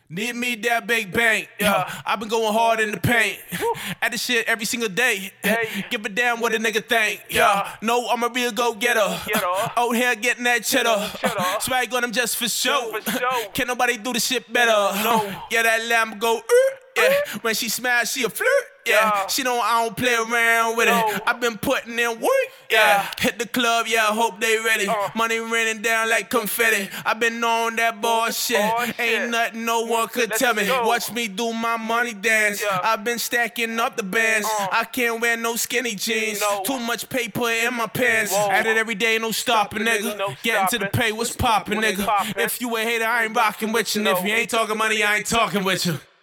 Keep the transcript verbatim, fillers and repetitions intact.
Need me that big bang. Yeah. I've been going hard in the paint. At the shit every single day. Give a damn what a nigga think. Yeah. No, I'm a real go-getter. Out here getting that cheddar. Swag on them just for show. Can't nobody do the shit better. Yeah, that lamb go. Yeah. When she smash, she a flirt. Yeah, she don't, I don't play around with it. I've been putting in work. Yeah, hit the club, yeah, I hope they ready. Money raining down like confetti. I've been on that bullshit. Ain't nothing no one could tell me. Watch me do my money dance. I've been stacking up the bands. I can't wear no skinny jeans. Too much paper in my pants. At it every day, no stopping, nigga. Getting to the pay, what's poppin', nigga? If you a hater, I ain't rocking with you. And if you ain't talking money, I ain't talking with you.